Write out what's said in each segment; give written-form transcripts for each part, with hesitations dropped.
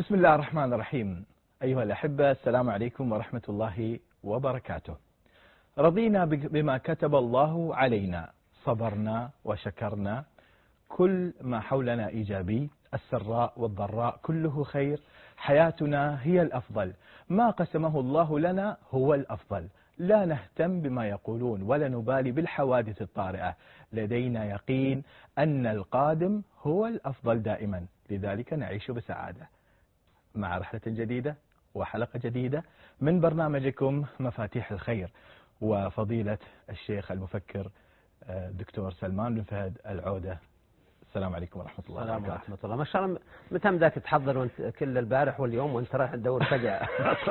بسم الله الرحمن الرحيم. أيها الأحبة، السلام عليكم ورحمة الله وبركاته. رضينا بما كتب الله علينا، صبرنا وشكرنا، كل ما حولنا إيجابي، السراء والضراء كله خير، حياتنا هي الأفضل، ما قسمه الله لنا هو الأفضل، لا نهتم بما يقولون ولا نبالي بالحوادث الطارئة، لدينا يقين أن القادم هو الأفضل دائما، لذلك نعيش بسعادة. مع رحلة جديدة وحلقة جديدة من برنامجكم مفاتيح الخير، وفضيلة الشيخ المفكر دكتور سلمان بن فهد العودة. السلام عليكم ورحمة الله وبركاته. السلام ورحمة الله. ما شاء الله، متى بدك تحضر وانت كل البارح واليوم وانت رايح تدور فجأة؟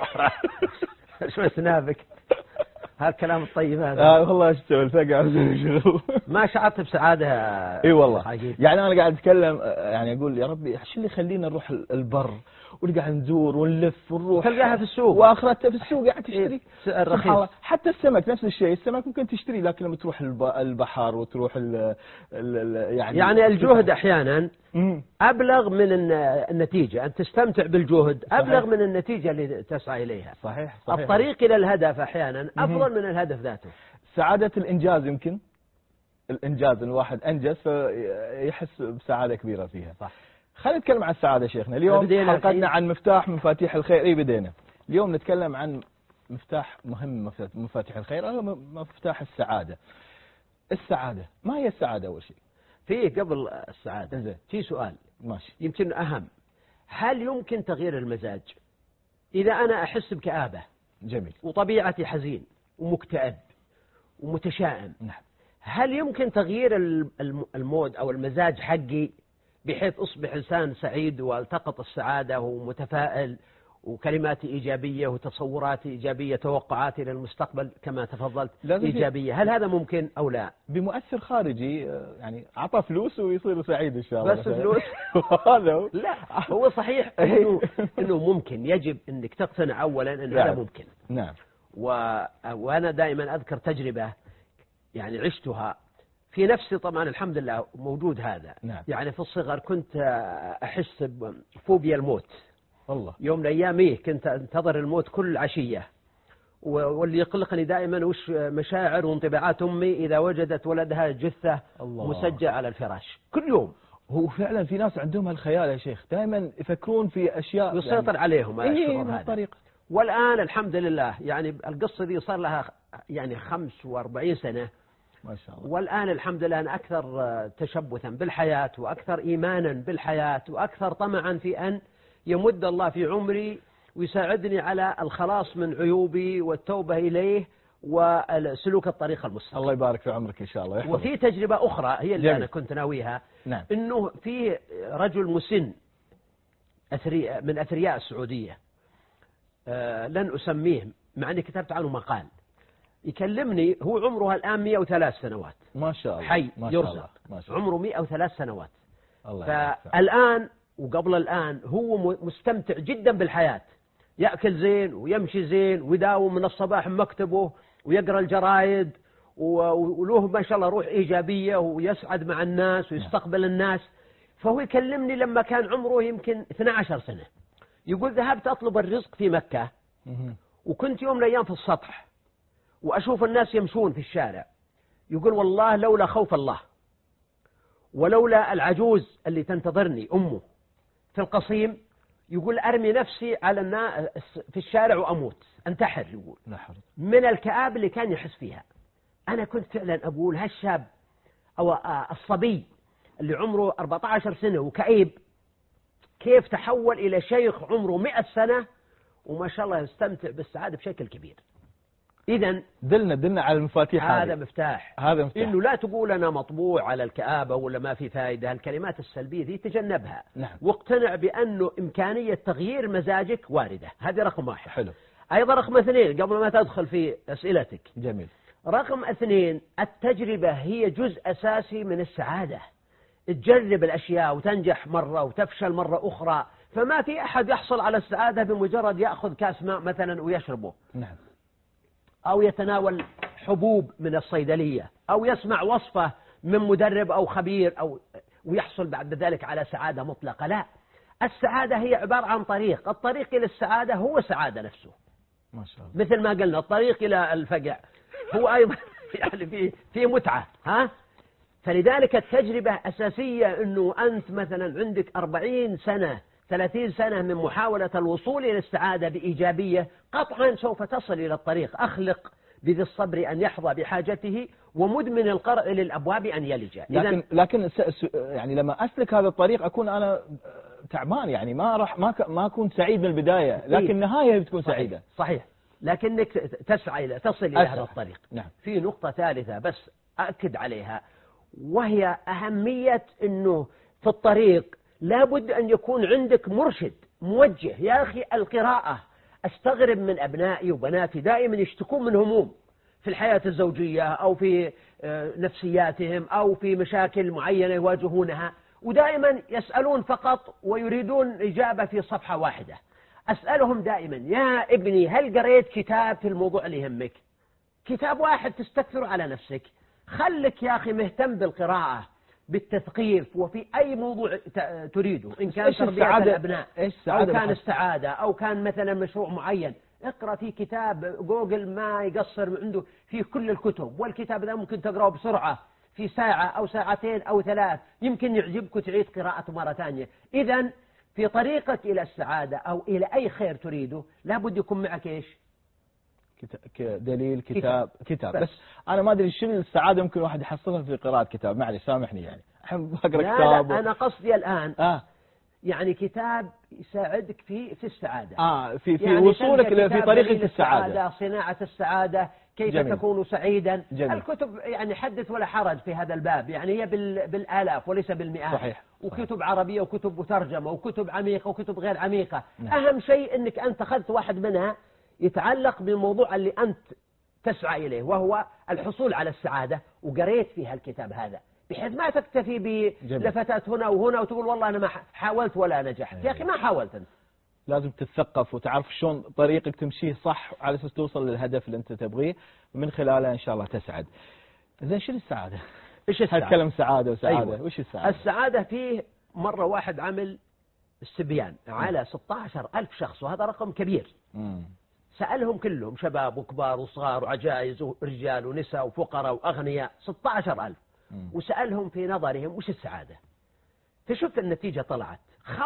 شو سنابك هالكلام الطيب هذا؟ والله اشتغل فقع شغل. ما شعرت بسعادة؟ اي والله حقيقي. يعني انا قاعد اتكلم، يعني اقول يا ربي ايش اللي يخلينا نروح البر ونقعد نزور ونلف ونروح، تلقاها في السوق واخرتها في السوق قاعد تشتري الرخيص. حتى السمك نفس الشيء، السمك ممكن تشتري، لكن لما تروح البحر وتروح يعني الجهد احيانا ابلغ من النتيجة. ان تستمتع بالجهد ابلغ من النتيجة اللي تسعى اليها. صحيح. الطريق الى الهدف احيانا افضل من الهدف ذاته. سعادة الانجاز، يمكن الانجاز الواحد انجز فيحس بسعادة كبيرة فيها. صح. خلينا نتكلم عن السعادة شيخنا. اليوم حلقتنا عن مفاتيح الخير. بدينا اليوم نتكلم عن مفتاح مهم مفاتيح الخير، هو مفتاح السعادة. السعادة، ما هي السعادة أول شيء؟ فيه قبل السعادة في سؤال ماشي يمكن أهم. هل يمكن تغيير المزاج؟ إذا أنا أحس بكآبة، جميل، وطبيعتي حزين ومكتئب ومتشائم، نعم، هل يمكن تغيير المود أو المزاج حقي بحيث أصبح إنسان سعيد والتقط السعادة ومتفائل وكلماتي إيجابية وتصوراتي إيجابية، توقعاتي للمستقبل كما تفضلت إيجابية؟ هل هذا ممكن أو لا؟ بمؤثر خارجي، يعني عطى فلوس ويصير سعيد إن شاء الله. بس فلوس؟ هذا لا، هو صحيح إنه ممكن. يجب أنك تقتنع أولا أن هذا ممكن. نعم. وأنا دائما أذكر تجربة يعني عشتها في نفسي، طبعا الحمد لله موجود هذا. نعم. يعني في الصغر كنت أحس بفوبيا الموت. والله يوم من الأيام كنت أنتظر الموت كل عشية، واللي يقلقني دائما وش مشاعر وانطباعات أمي إذا وجدت ولدها جثة مسجل على الفراش كل يوم. هو فعلا في ناس عندهم الخيال يا شيخ، دائما يفكرون في أشياء يسيطر يعني عليهم الشعور هذا. طريقة. والآن الحمد لله يعني القصة دي صار لها يعني 45 سنة ما شاء الله. والآن الحمد لله أنا أكثر تشبثا بالحياة وأكثر إيمانا بالحياة وأكثر طمعا في أن يمد الله في عمري ويساعدني على الخلاص من عيوبي والتوبة إليه وسلوك الطريق المستقيم. الله يبارك في عمرك إن شاء الله يحفظك. وفي تجربة أخرى هي اللي أنا كنت ناويها. نعم. إنه في رجل مسن من أثرياء السعودية، لن أسميه مع أني كتبت عنه مقال، يكلمني. هو عمره الآن 103 سنوات. ما شاء الله. حي ما شاء يرزق. ما شاء الله. عمره 103 سنوات. الله. فالآن وقبل الآن هو مستمتع جدا بالحياة، يأكل زين ويمشي زين ويداوم من الصباح مكتبه ويقرأ الجرايد وله ما شاء الله روح إيجابية ويسعد مع الناس ويستقبل الناس. فهو يكلمني لما كان عمره يمكن 12 سنة، يقول ذهبت أطلب الرزق في مكة، وكنت يوم من الأيام في السطح وأشوف الناس يمشون في الشارع، يقول والله لولا خوف الله ولولا العجوز اللي تنتظرني أمه في القصيم، يقول أرمي نفسي على الناس في الشارع وأموت، أنتحر. يقول من الكآبة اللي كان يحس فيها. أنا كنت فعلا أقول هالشاب أو الصبي اللي عمره 14 سنة وكئيب كيف تحول إلى شيخ عمره 100 سنة وما شاء الله يستمتع بالسعادة بشكل كبير. إذن دلنا على المفاتيح. هذا مفتاح. إنه لا تقول أنا مطبوع على الكآبة ولا ما في فائدة. الكلمات السلبية دي تجنبها. نعم. واقتنع بأنه إمكانية تغيير مزاجك واردة. هذه رقم 1. حلو. أيضا رقم 2 قبل ما تدخل في أسئلتك. جميل. رقم 2 التجربة هي جزء أساسي من السعادة. تجرب الأشياء وتنجح مرة وتفشل مرة أخرى. فما في أحد يحصل على السعادة بمجرد يأخذ كاس ماء مثلا ويشربه. نعم. أو يتناول حبوب من الصيدلية أو يسمع وصفة من مدرب أو خبير ويحصل بعد ذلك على سعادة مطلقة. لا، السعادة هي عبارة عن طريق، الطريق إلى السعادة هو السعادة نفسه. ما شاء الله. مثل ما قلنا الطريق إلى الفقع هو أيضا يعني في متعة، ها. فلذلك التجربة أساسية، أنه أنت مثلا عندك 40 سنة 30 سنة من محاولة الوصول إلى السعادة بإيجابية، قطعا سوف تصل إلى الطريق. أخلق بذي الصبر أن يحظى بحاجته، ومدمن القرء للأبواب أن يلج. لكن يعني لما أسلك هذا الطريق أكون أنا تعبان، يعني ما أكون سعيد من البداية، لكن النهاية بتكون سعيدة. صحيح. لكنك تسعى إلى تصل إلى هذا الطريق. نعم. في نقطة ثالثة بس أأكد عليها، وهي أهمية أنه في الطريق لابد أن يكون عندك مرشد موجه. يا أخي القراءة، أستغرب من أبنائي وبناتي دائما يشتكون من هموم في الحياة الزوجية أو في نفسياتهم أو في مشاكل معينة يواجهونها، ودائما يسألون فقط ويريدون إجابة في صفحة واحدة. أسألهم دائما: يا ابني هل قريت كتاب في الموضوع اللي يهمك؟ كتاب واحد تستكثر على نفسك. خلك يا أخي مهتم بالقراءة، بالتثقيف، وفي أي موضوع تريده، إن كان تربية الأبناء أو كان السعادة أو كان مثلا مشروع معين. اقرأ في كتاب، جوجل ما يقصر عنده في كل الكتب، والكتاب ذا ممكن تقرأه بسرعة في ساعة أو ساعتين أو 3، يمكن يعجبك وتعيد قراءته مرة ثانية. إذن في طريقك إلى السعادة أو إلى أي خير تريده لابد يكون معك إيش؟ دليل، كتاب. بس أنا ما أدري شنو السعادة ممكن واحد يحصلها في قراءة كتاب. معلش سامحني، يعني أحب أقرأ كتاب. لا أنا قصدي الآن يعني كتاب يساعدك في السعادة، في يعني وصولك في طريقة السعادة، صناعة السعادة، كيف جميل. تكون سعيدا. جميل. الكتب يعني حدث ولا حرج في هذا الباب، يعني هي بالآلاف وليس بالمئات. صحيح. وكتب عربية وكتب مترجمة وكتب عميقة وكتب غير عميقة. نعم. أهم شيء أنك أنت أخذت واحد منها يتعلق بالموضوع اللي أنت تسعى إليه، وهو الحصول على السعادة، وقريت فيها الكتاب هذا، بحيث ما تكتفي بلفتات هنا وهنا وتقول والله أنا ما حاولت ولا نجحت. يا أخي ما حاولت أنت. لازم تتثقف وتعرف شلون طريقك تمشيه صح على أساس توصل للهدف اللي أنت تبغيه، ومن خلاله إن شاء الله تسعد. زين شنو السعادة؟ إيش السعادة؟ هتكلم سعادة وسعادة. أيوة. وش السعادة؟ السعادة فيه مرة واحد عمل استبيان على 16,000 شخص، وهذا رقم كبير. سألهم كلهم، شباب وكبار وصغار وعجائز ورجال ونساء وفقراء وأغنياء، 16,000. وسألهم في نظرهم وش السعادة. فشفت النتيجة طلعت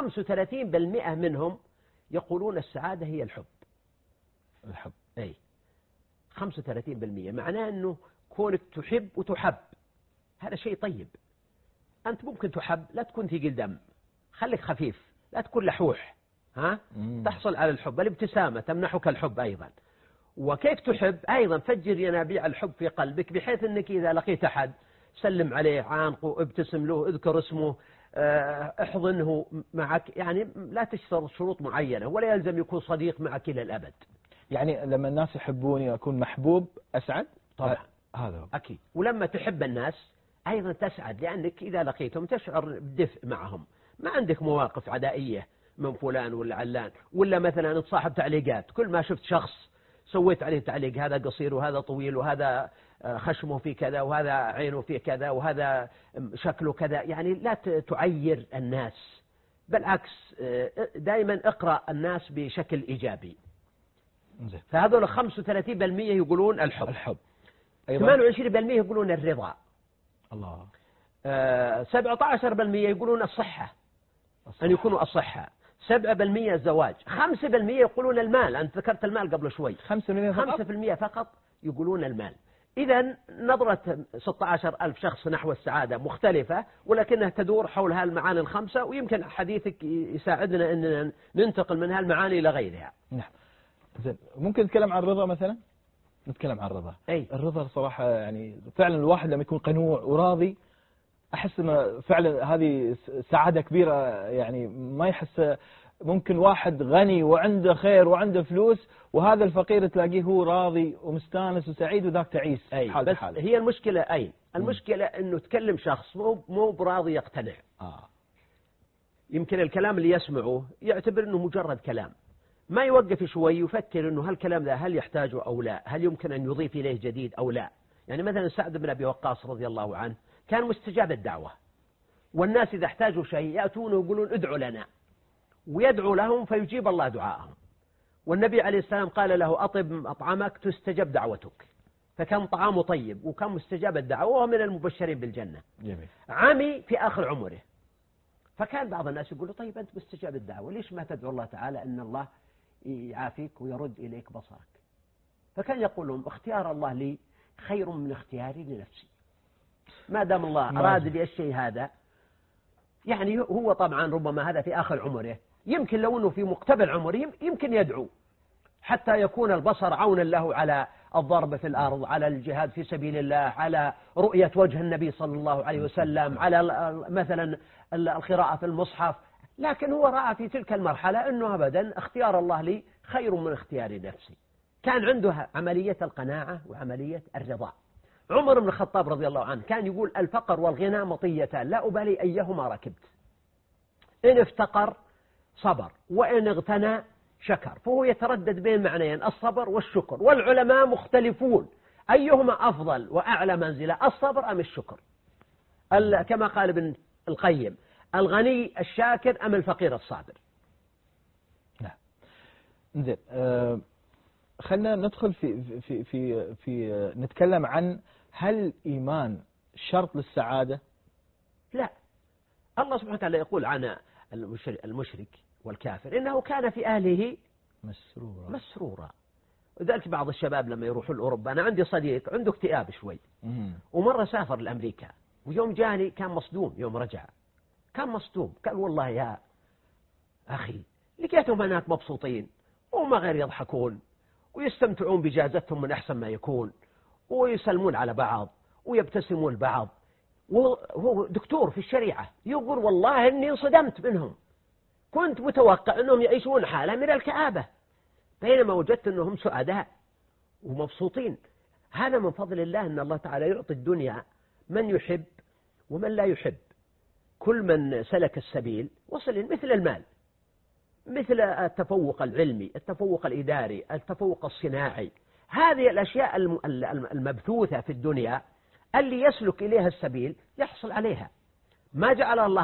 35% منهم يقولون السعادة هي الحب. أي 35%، معناه أنه كونك تحب وتحب هذا شيء طيب. أنت ممكن تحب، لا تكون ثقيل دم، خليك خفيف، لا تكون لحوح، تحصل على الحب. الابتسامة تمنحك الحب أيضا. وكيف تحب أيضا؟ فجر ينابيع الحب في قلبك، بحيث أنك إذا لقيت أحد سلم عليه، عانقه، ابتسم له، اذكر اسمه، احضنه معك. يعني لا تشترط شروط معينة، ولا يلزم يكون صديق معك إلى الأبد. يعني لما الناس يحبوني أكون محبوب أسعد طبعا. هذا أكيد. ولما تحب الناس أيضا تسعد، لأنك إذا لقيتهم تشعر بدفء معهم. ما عندك مواقف عدائية من فلان ولا علان، ولا مثلا تصاحب تعليقات. كل ما شفت شخص سويت عليه تعليق، هذا قصير وهذا طويل وهذا خشمه في كذا وهذا عينه في كذا وهذا شكله كذا. يعني لا تعير الناس، بالعكس دائما اقرأ الناس بشكل إيجابي. فهذول 35% يقولون الحب. 28% يقولون الرضا. الله. 17% يقولون الصحة، أن يكونوا الصحة. 7% الزواج. 5% يقولون المال. أنت ذكرت المال قبل شوي. 5% فقط يقولون المال. إذا نظرة 16,000 شخص نحو السعادة مختلفة، ولكنها تدور حول هالمعاني الخمسة، ويمكن حديثك يساعدنا أن ننتقل من هالمعاني إلى غيرها. نعم. زين، ممكن نتكلم عن الرضا مثلا؟ نتكلم عن الرضا. أي. الرضا صراحة يعني فعلا الواحد لما يكون قنوع وراضي أحس أنه فعلا هذه سعادة كبيرة. يعني ما يحس ممكن واحد غني وعنده خير وعنده فلوس، وهذا الفقير تلاقيه هو راضي ومستانس وسعيد، وذاك تعيس بس حالة. هي المشكلة المشكلة أنه تكلم شخص مو براضي يقتنع. يمكن الكلام اللي يسمعه يعتبر أنه مجرد كلام، ما يوقف شوي يفكر أنه هالكلام ذا هل يحتاجه أو لا، هل يمكن أن يضيف إليه جديد أو لا. يعني مثلا سعد بن أبي وقاص رضي الله عنه كان مستجاب الدعوة، والناس إذا احتاجوا شيء يأتون ويقولون ادعوا لنا. ويدعو لهم فيجيب الله دعاءهم. والنبي عليه السلام قال له أطب أطعمك تستجب دعوتك، فكان طعامه طيب وكان مستجاب الدعوة وهو من المبشرين بالجنة. جميل. عمي في آخر عمره، فكان بعض الناس يقول له طيب أنت مستجاب الدعوة ليش ما تدعو الله تعالى أن الله يعافيك ويرد إليك بصرك؟ فكان يقول لهم اختيار الله لي خير من اختياري لنفسي، ما دام الله أراد لي الشيء هذا. يعني هو طبعا ربما هذا في آخر عمره، يمكن لو أنه في مقتبل عمره يمكن يدعو حتى يكون البصر عونا له على الضرب في الأرض، على الجهاد في سبيل الله، على رؤية وجه النبي صلى الله عليه وسلم، على مثلا القراءة في المصحف. لكن هو رأى في تلك المرحلة أنه أبدا اختيار الله لي خير من اختيار نفسي. كان عنده عملية القناعة وعملية الرضا. عمر بن الخطاب رضي الله عنه كان يقول الفقر والغنى مطيتان لا أبالي أيهما ركبت، إن افتقر صبر وإن اغتنى شكر. فهو يتردد بين معنيين الصبر والشكر، والعلماء مختلفون أيهما أفضل وأعلى منزلة، الصبر أم الشكر؟ كما قال ابن القيم الغني الشاكر أم الفقير الصابر؟ نعم. زين، خلنا ندخل في نتكلم عن هل الإيمان شرط للسعادة؟ لا، الله سبحانه وتعالى يقول عن المشرك والكافر إنه كان في أهله مسرورا. وذلك بعض الشباب لما يروحوا لأوروبا، أنا عندي صديق عنده اكتئاب شوي ومرة سافر لأمريكا، ويوم جاني كان مصدوم، يوم رجع كان مصدوم، قال والله يا أخي لقيتهم هناك مبسوطين وما غير يضحكون ويستمتعون بجازتهم من أحسن ما يكون ويسلمون على بعض ويبتسمون بعض. وهو دكتور في الشريعة يقول والله إني انصدمت منهم، كنت متوقع أنهم يعيشون حالة من الكآبة بينما وجدت أنهم سعداء ومبسوطين. هذا من فضل الله أن الله تعالى يعطي الدنيا من يحب ومن لا يحب. كل من سلك السبيل وصل مثل المال، مثل التفوق العلمي، التفوق الإداري، التفوق الصناعي. هذه الأشياء المبثوثة في الدنيا اللي يسلك إليها السبيل يحصل عليها. ما جعل الله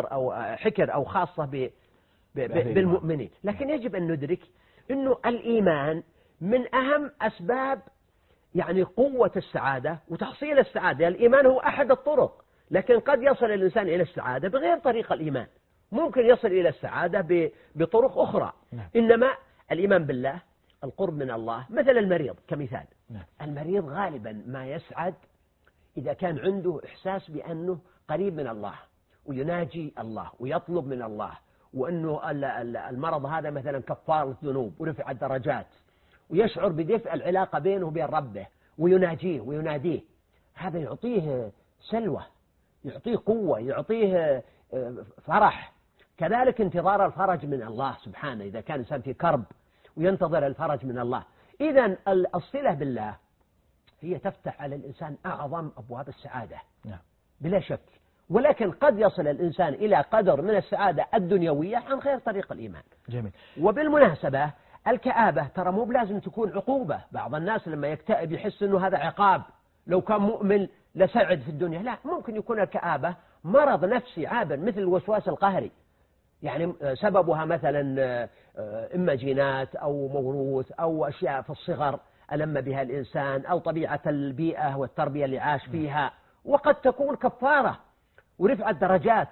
حكر أو خاصة بالمؤمنين، لكن يجب أن ندرك أنه الإيمان من أهم أسباب يعني قوة السعادة وتحصيل السعادة. الإيمان هو أحد الطرق، لكن قد يصل الإنسان إلى السعادة بغير طريق الإيمان، ممكن يصل إلى السعادة بطرق أخرى. إنما الإيمان بالله، القرب من الله، مثل المريض كمثال. المريض غالبا ما يسعد إذا كان عنده إحساس بأنه قريب من الله ويناجي الله ويطلب من الله، وأنه المرض هذا مثلا كفارة ذنوب ورفع الدرجات، ويشعر بدفء العلاقة بينه وبين ربه ويناجيه ويناديه. هذا يعطيه سلوى، يعطيه قوة، يعطيه فرح. كذلك انتظار الفرج من الله سبحانه إذا كان الإنسان في كرب وينتظر الفرج من الله. إذن الصلة بالله هي تفتح على الإنسان أعظم أبواب السعادة بلا شك. ولكن قد يصل الإنسان إلى قدر من السعادة الدنيوية عن غير طريق الإيمان. جميل. وبالمناسبة الكآبة ترى مو بلازم تكون عقوبة. بعض الناس لما يكتئب يحس أنه هذا عقاب، لو كان مؤمن لسعد في الدنيا. لا، ممكن يكون الكآبة مرض نفسي عابر مثل الوسواس القهري، يعني سببها مثلا إما جينات أو موروث أو أشياء في الصغر ألم بها الإنسان أو طبيعة البيئة والتربية اللي عاش فيها، وقد تكون كفارة ورفع الدرجات.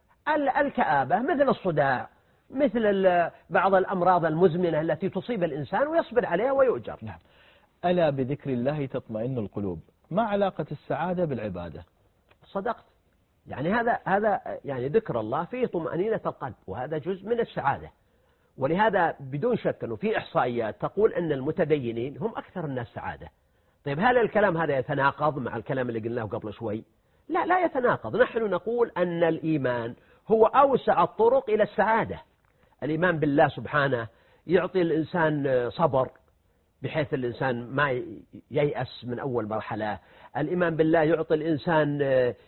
الكآبة مثل الصداع، مثل بعض الأمراض المزمنة التي تصيب الإنسان ويصبر عليها ويؤجر. نعم. ألا بذكر الله تطمئن القلوب. ما علاقة السعادة بالعبادة؟ صدقت. يعني هذا يعني ذكر الله فيه طمأنينة القلب، وهذا جزء من السعادة. ولهذا بدون شك أنه في إحصائيات تقول أن المتدينين هم أكثر الناس سعادة. طيب هل الكلام هذا يتناقض مع الكلام اللي قلناه قبل شوي؟ لا يتناقض. نحن نقول أن الإيمان هو أوسع الطرق إلى السعادة. الإيمان بالله سبحانه يعطي الإنسان صبر بحيث الإنسان ما ييأس من أول مرحلة. الإيمان بالله يعطي الإنسان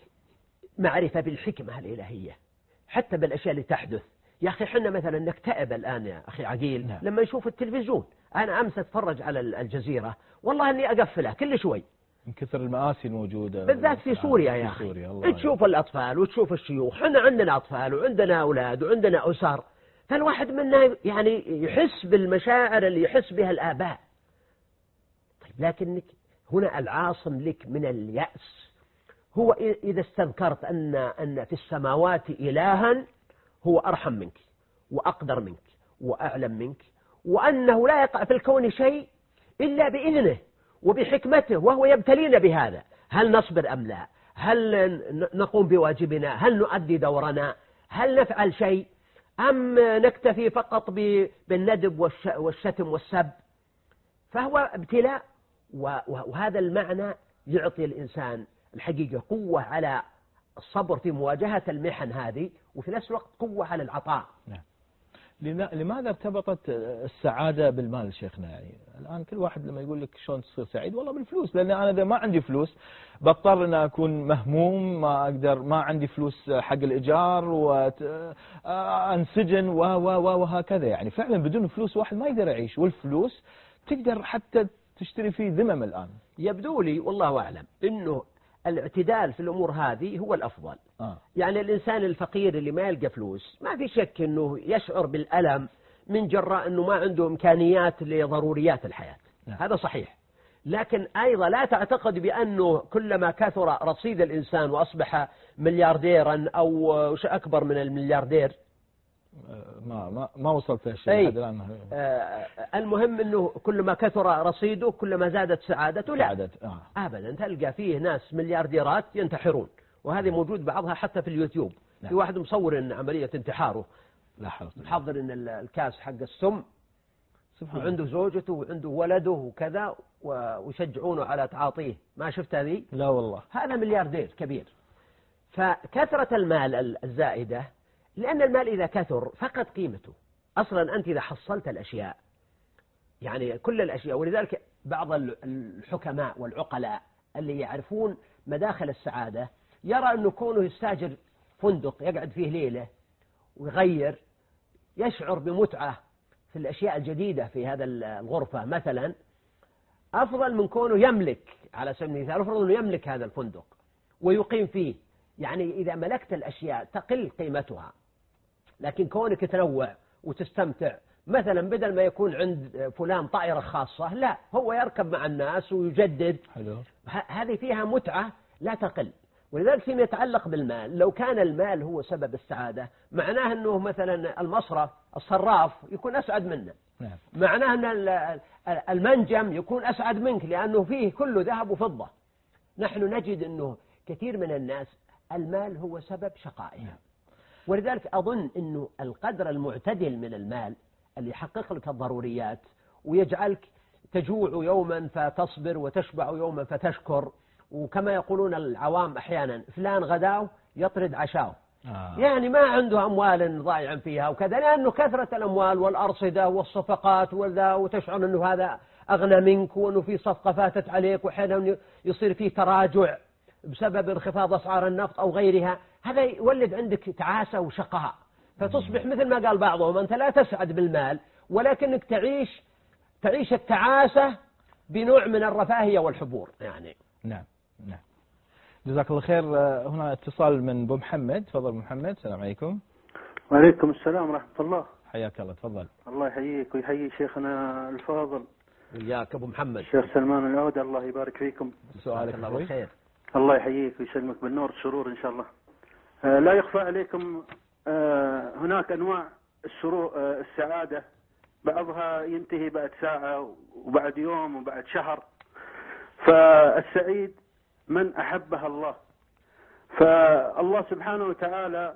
معرفة بالحكمة الإلهية حتى بالأشياء اللي تحدث. يا أخي حنا مثلا نكتئب الآن يا أخي عقيل لما نشوف التلفزيون. أنا أمس أتفرج على الجزيرة، والله أني أقفلها كل شوي من كثر المآسي الموجودة بالذات في سوريا. يا أخي تشوف الأطفال وتشوف الشيوخ. حنا عندنا أطفال وعندنا أولاد وعندنا أسر، فالواحد منا يعني يحس بالمشاعر اللي يحس بها الآباء. طيب لكنك هنا العاصم لك من اليأس هو إذا استذكرت أن في السماوات إلها هو أرحم منك وأقدر منك وأعلم منك، وأنه لا يقع في الكون شيء إلا بإذنه وبحكمته، وهو يبتلينا بهذا. هل نصبر أم لا؟ هل نقوم بواجبنا؟ هل نؤدي دورنا؟ هل نفعل شيء أم نكتفي فقط بالندب والشتم والسب؟ فهو ابتلاء، وهذا المعنى يعطي الإنسان الحقيقة قوة على الصبر في مواجهة المحن هذه، وفي نفس الوقت قوة على العطاء. نعم. لماذا ارتبطت السعادة بالمال شيخنا؟ يعني الآن كل واحد لما يقول لك شلون تصير سعيد، والله بالفلوس، لأن أنا إذا ما عندي فلوس بضطر أن أكون مهموم، ما عندي فلوس حق الإيجار وأنسجن وهكذا. يعني فعلا بدون فلوس واحد ما يقدر يعيش، والفلوس تقدر حتى تشتري فيه ذمم الآن. يبدو لي والله أعلم أنه الاعتدال في الأمور هذه هو الأفضل. يعني الإنسان الفقير اللي ما يلقى فلوس ما في شك أنه يشعر بالألم من جراء أنه ما عنده إمكانيات لضروريات الحياة. هذا صحيح، لكن أيضا لا تعتقد بأنه كلما كثر رصيد الإنسان وأصبح مليارديرا أو أكبر من الملياردير. ما وصلت لهالشيء لحد الآن. المهم أنه كلما كثر رصيده كلما زادت سعادته. لا أبدا، تلقى فيه ناس مليارديرات ينتحرون، وهذه موجود بعضها حتى في اليوتيوب. في واحد مصور إن عملية انتحاره، محضر إن الكاس حق السم، وعنده زوجته وعنده ولده وكذا، ويشجعونه على تعاطيه. ما شفت هذه؟ لا والله. هذا ملياردير كبير. فكثرة المال الزائدة، لأن المال إذا كثر فقد قيمته. أصلا أنت إذا حصلت الأشياء، يعني كل الأشياء، ولذلك بعض الحكماء والعقلاء اللي يعرفون مداخل السعادة يرى أنه كونه يستاجر فندق يقعد فيه ليلة ويغير، يشعر بمتعة في الأشياء الجديدة في هذا الغرفة مثلا، أفضل من كونه يملك. على سبيل المثال أفضل أنه يملك هذا الفندق ويقيم فيه. يعني إذا ملكت الأشياء تقل قيمتها، لكن كونك تنوع وتستمتع، مثلا بدل ما يكون عند فلان طائرة خاصة، لا، هو يركب مع الناس ويجدد. هذه فيها متعة لا تقل. ولذلك فيما يتعلق بالمال، لو كان المال هو سبب السعادة، معناه أنه مثلا المصرف الصراف يكون أسعد منه. معناه أن المنجم يكون أسعد منك، لأنه فيه كله ذهب وفضة. نحن نجد أنه كثير من الناس المال هو سبب شقائهم. ولذلك أظن أنه القدر المعتدل من المال اللي يحقق لك الضروريات ويجعلك تجوع يوما فتصبر وتشبع يوما فتشكر، وكما يقولون العوام أحيانا فلان غداه يطرد عشاه. يعني ما عنده أموال ضائعا فيها وكذا، لأنه كثرة الأموال والأرصدة والصفقات وتشعر أنه هذا أغنى منك، وأنه في صفقة فاتت عليك، وحين يصير فيه تراجع بسبب انخفاض أسعار النفط أو غيرها. هذا يولد عندك تعاسة وشقاء، فتصبح مثل ما قال بعضهم أنت لا تسعد بالمال، ولكنك تعيش التعاسة بنوع من الرفاهية والحبور. يعني نعم. جزاك الله خير. هنا اتصال من أبو محمد. تفضل محمد. السلام عليكم. وعليكم السلام ورحمة الله. حياك الله. تفضل. الله يحييك ويحيي شيخنا الفاضل. وياك أبو محمد. الشيخ سلمان العودة، الله يبارك فيكم. سؤالك الله بالخير. الله يحييك ويسلمك بالنور السرور إن شاء الله. لا يخفى عليكم هناك أنواع السعادة، بعضها ينتهي بعد ساعة وبعد يوم وبعد شهر. فالسعيد من أحبها الله، فالله سبحانه وتعالى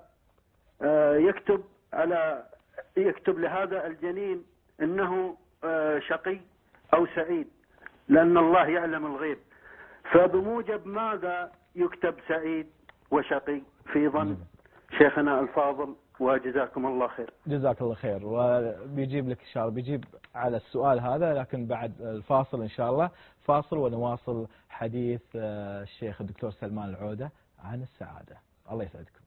يكتب لهذا الجنين إنه شقي أو سعيد، لأن الله يعلم الغيب. فبموجب ماذا يكتب سعيد وشقي في ظن شيخنا الفاضل، وجزاكم الله خير. جزاك الله خير. وبيجيب لك إن شاء الله، بيجيب على السؤال هذا، لكن بعد الفاصل إن شاء الله. فاصل ونواصل حديث الشيخ الدكتور سلمان العودة عن السعادة. الله يسعدكم.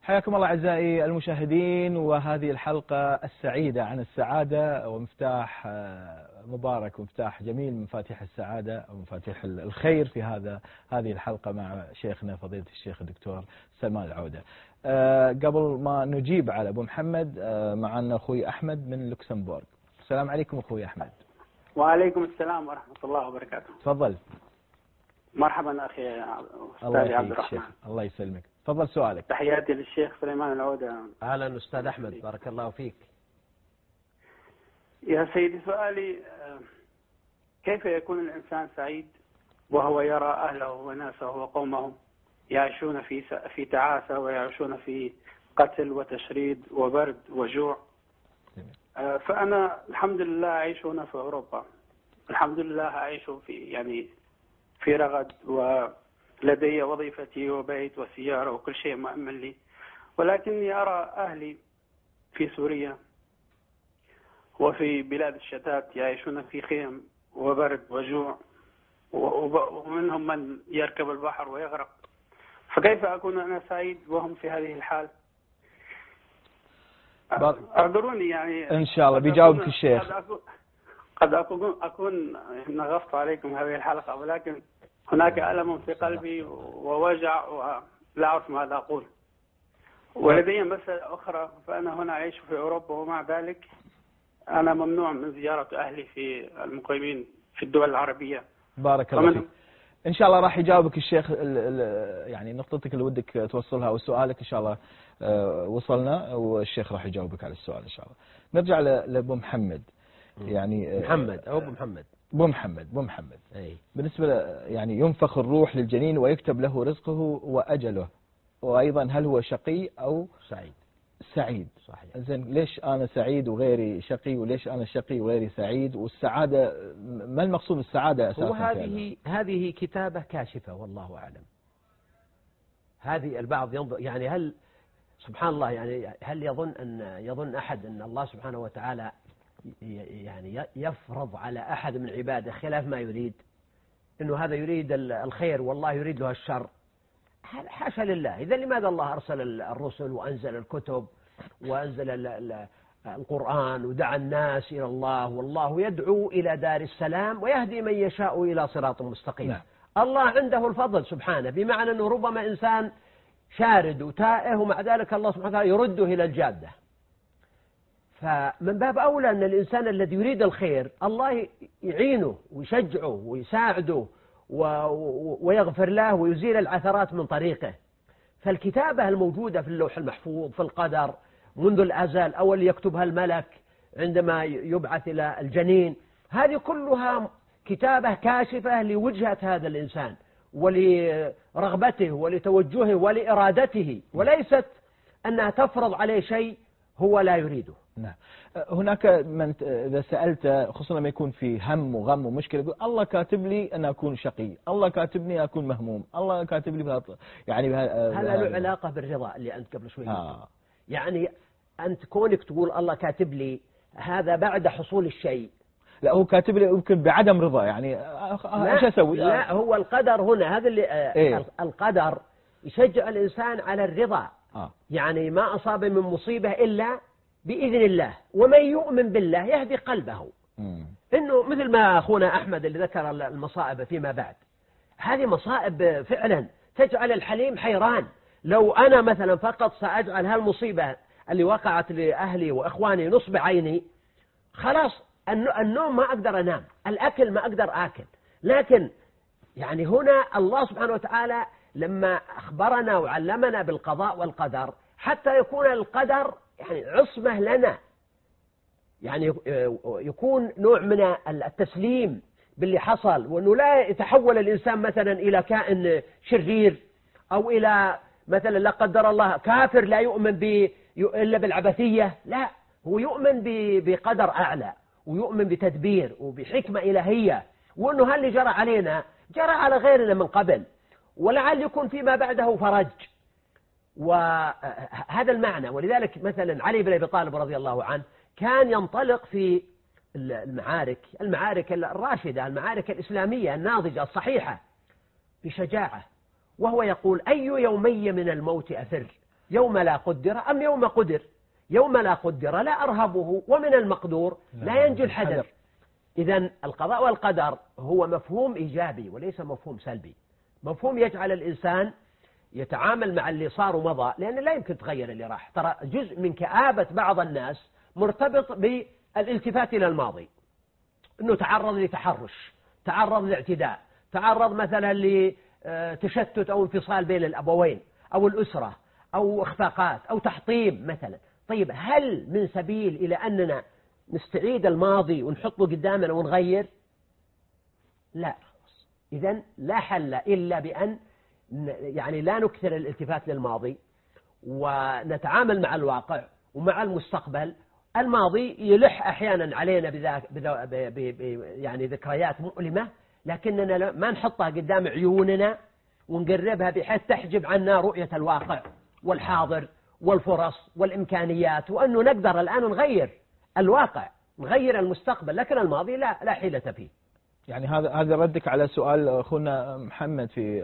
حياكم الله أعزائي المشاهدين، وهذه الحلقة السعيدة عن السعادة ومفتاح مبارك ومفتاح جميل من مفاتيح السعادة ومفاتيح الخير في هذه الحلقة مع شيخنا فضيلة الشيخ الدكتور سلمان العودة. قبل ما نجيب على أبو محمد معنا أخوي أحمد من لوكسمبورغ. السلام عليكم أخوي أحمد. وعليكم السلام ورحمة الله وبركاته. تفضل. مرحبا أخي أستاذ عبد الرحمن. الله يسلمك. تفضل سؤالك. تحياتي للشيخ سليمان العودة. أهلا أستاذ أحمد، بارك الله فيك. يا سيدي، سؤالي كيف يكون الإنسان سعيد وهو يرى أهله وناسه وقومه يعيشون في تعاسة ويعيشون في قتل وتشريد وبرد وجوع؟ فأنا الحمد لله أعيش هنا في أوروبا، الحمد لله أعيش في رغد، ولدي وظيفتي وبيت وسيارة وكل شيء مأمن لي، ولكني أرى أهلي في سوريا وفي بلاد الشتات يعيشون في خيم وبرد وجوع، ومنهم من يركب البحر ويغرق. فكيف أكون أنا سعيد وهم في هذه الحال؟ أعذروني إن شاء الله بيجاوبك الشيخ. قد أكون نغصت عليكم هذه الحلقة، ولكن هناك ألم في قلبي ووجع ولا أعرف ماذا أقول. ولدي مسألة أخرى، فأنا هنا أعيش في أوروبا، ومع ذلك أنا ممنوع من زيارة أهلي في المقيمين في الدول العربية. بارك الله فيك. إن شاء الله راح يجاوبك الشيخ يعني نقطتك اللي ودك توصلها وسؤالك إن شاء الله وصلنا، والشيخ راح يجاوبك على السؤال إن شاء الله. نرجع لأبو محمد. يعني محمد أو أبو محمد؟ أبو محمد. أي. بالنسبة يعني ينفخ الروح للجنين ويكتب له رزقه وأجله، وأيضا هل هو شقي أو سعيد؟ صحيح. زين، ليش أنا سعيد وغيري شقي، وليش أنا شقي وغيري سعيد؟ والسعادة ما المقصود بالسعادة أساسا؟ وهذه كتابة كاشفة والله أعلم. هذه البعض ينظر، يعني هل سبحان الله، يعني هل يظن أحد أن الله سبحانه وتعالى يعني يفرض على أحد من عباده خلاف ما يريد؟ إنه هذا يريد الخير والله يريد له الشر؟ حاشا لله. إذا لماذا الله أرسل الرسل وأنزل الكتب وأنزل القرآن ودعا الناس إلى الله، والله يدعو إلى دار السلام ويهدي من يشاء إلى صراط مستقيم. نعم. الله عنده الفضل سبحانه، بمعنى أنه ربما إنسان شارد وتائه ومع ذلك الله سبحانه وتعالى يرده إلى الجادة. فمن باب أولى أن الإنسان الذي يريد الخير الله يعينه ويشجعه ويساعده ويغفر له ويزيل العثرات من طريقه. فالكتابة الموجودة في اللوح المحفوظ في القدر منذ الأزل، أو اللي يكتبها الملك عندما يبعث إلى الجنين، هذه كلها كتابة كاشفة لوجهة هذا الإنسان ولرغبته ولتوجهه ولإرادته، وليست أنها تفرض عليه شيء هو لا يريده. نعم. هناك من إذا سألت، خصوصا لما يكون في هم وغم ومشكلة، يقول الله كاتب لي أن أكون شقي، الله كاتبني أكون مهموم، الله كاتب لي يعني هذا له علاقة بالرضا اللي أنت قبل شوي يعني أنت كونك تقول الله كاتب لي، هذا بعد حصول الشيء. لا، هو كاتب لي يمكن بعدم رضا، يعني ايش اسوي؟ لا، هو القدر هنا، هذا اللي القدر يشجع الإنسان على الرضا. يعني ما أصاب من مصيبة إلا بإذن الله، ومن يؤمن بالله يهدي قلبه. إنه مثل ما أخونا أحمد اللي ذكر المصائب فيما بعد، هذه مصائب فعلا تجعل الحليم حيران. لو أنا مثلا فقط سأجعل هالمصيبة اللي وقعت لأهلي وإخواني نصب عيني، خلاص النوم ما أقدر أنام، الأكل ما أقدر آكل. لكن يعني هنا الله سبحانه وتعالى لما أخبرنا وعلمنا بالقضاء والقدر حتى يكون القدر يعني عصمة لنا، يعني يكون نوع من التسليم باللي حصل، وأنه لا يتحول الإنسان مثلا إلى كائن شرير، أو إلى مثلا لا قدر الله كافر لا يؤمن إلا بالعبثية. لا، هو يؤمن بقدر أعلى، ويؤمن بتدبير وبحكمة إلهية، وأنه هل جرى علينا جرى على غيرنا من قبل، ولعل يكون فيما بعده فرج. وهذا المعنى. ولذلك مثلا علي بن أبي طالب رضي الله عنه كان ينطلق في المعارك الراشدة، المعارك الإسلامية الناضجة الصحيحة بشجاعة، وهو يقول: أي يومي من الموت أفر يوم لا قدر أم يوم قدر؟ يوم لا قدر لا أرهبه، ومن المقدور لا ينجي الحذر. إذن القضاء والقدر هو مفهوم إيجابي وليس مفهوم سلبي، مفهوم يجعل الإنسان يتعامل مع اللي صار ومضى، لأن لا يمكن تغير اللي راح. ترى جزء من كآبة بعض الناس مرتبط بالالتفات إلى الماضي، أنه تعرض لتحرش، تعرض لاعتداء، تعرض مثلا لتشتت أو انفصال بين الأبوين أو الأسرة أو إخفاقات أو تحطيم مثلا. طيب هل من سبيل إلى أننا نستعيد الماضي ونحطه قدامنا ونغير؟ لا. إذن لا حل إلا بأن يعني لا نكثر الالتفات للماضي ونتعامل مع الواقع ومع المستقبل. الماضي يلح أحيانا علينا يعني ذكريات مؤلمة، لكننا ما نحطها قدام عيوننا ونقربها بحيث تحجب عنا رؤية الواقع والحاضر والفرص والإمكانيات، وأنه نقدر الآن نغير الواقع، نغير المستقبل، لكن الماضي لا حيلة فيه. يعني هذا ردك على سؤال أخونا محمد في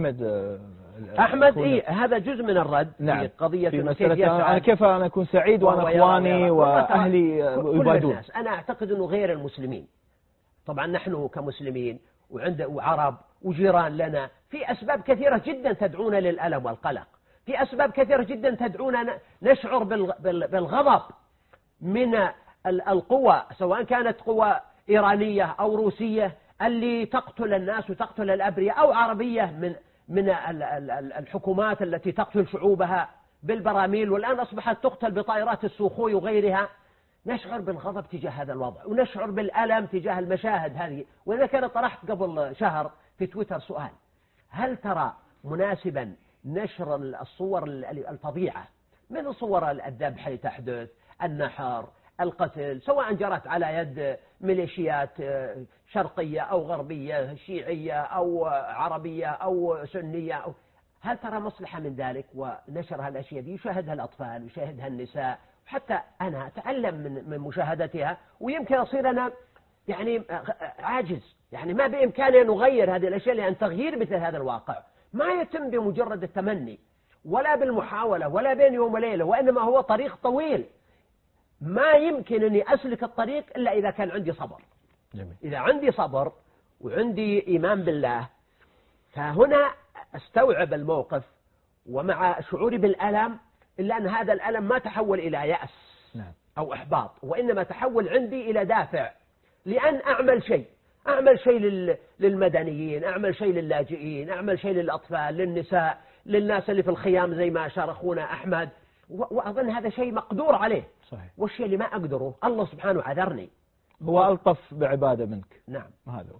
أحمد هذا جزء من الرد. نعم. في قضية في مسألة كيف أنا أكون سعيد وأنا إخواني وأهلي يبادون. أنا أعتقد أنه غير المسلمين، طبعا نحن كمسلمين وعرب وجيران لنا في أسباب كثيرة جدا تدعونا للألم والقلق، في أسباب كثيرة جدا تدعونا نشعر بالغضب من القوى، سواء كانت قوى إيرانية أو روسية اللي تقتل الناس وتقتل الأبرياء، أو عربية من الحكومات التي تقتل شعوبها بالبراميل، والآن أصبحت تقتل بطائرات السوخوي وغيرها. نشعر بالغضب تجاه هذا الوضع ونشعر بالألم تجاه المشاهد هذه. وإذا كان طرحت قبل شهر في تويتر سؤال: هل ترى مناسبا نشر الصور الفظيعة من صور الذبح اللي تحدث، النحر، القتل، سواء جرت على يد ميليشيات شرقية أو غربية، شيعية أو عربية أو سنية، هل ترى مصلحة من ذلك؟ ونشر هالأشياء دي يشاهدها الأطفال ويشاهدها النساء، حتى أنا أتألم من مشاهدتها، ويمكن أصير أنا يعني عاجز، يعني ما بإمكاني أن نغير هذه الأشياء، لأن تغيير مثل هذا الواقع ما يتم بمجرد التمني ولا بالمحاولة ولا بين يوم وليلة، وإنما هو طريق طويل ما يمكن أني أسلك الطريق إلا إذا كان عندي صبر. جميل. إذا عندي صبر وعندي إيمان بالله، فهنا أستوعب الموقف ومع شعوري بالألم، إلا أن هذا الألم ما تحول إلى يأس أو إحباط، وإنما تحول عندي إلى دافع لأن أعمل شيء للمدنيين، أعمل شيء للاجئين، أعمل شيء للأطفال، للنساء، للناس اللي في الخيام زي ما أشار أخونا أحمد، وأظن هذا شيء مقدور عليه. صحيح. والشيء اللي ما أقدره الله سبحانه عذرني. هو ألطف بعبادة منك. نعم. هذا